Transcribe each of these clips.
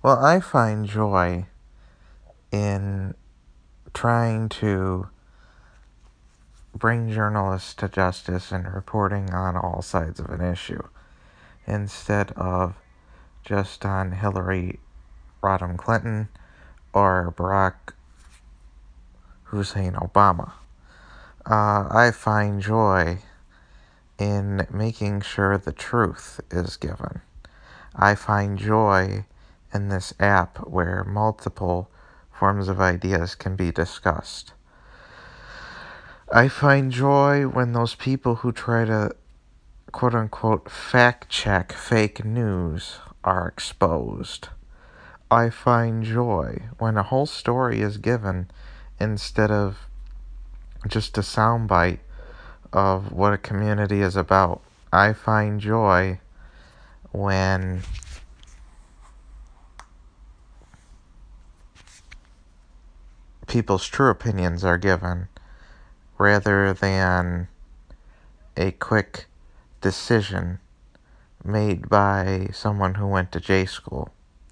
Well, I find joy in trying to bring journalists to justice and reporting on all sides of an issue instead of just on Hillary Rodham Clinton or Barack Hussein Obama. I find joy in making sure the truth is given. I find joy in this app where multiple forms of ideas can be discussed. I find joy when those people who try to quote unquote fact check fake news are exposed. I find joy when a whole story is given instead of just a soundbite of what a community is about. I find joy when people's true opinions are given rather than a quick decision made by someone who went to J school.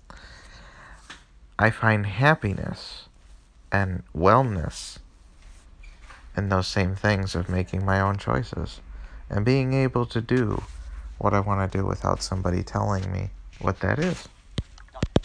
I find happiness and wellness in those same things of making my own choices and being able to do what I want to do without somebody telling me what that is.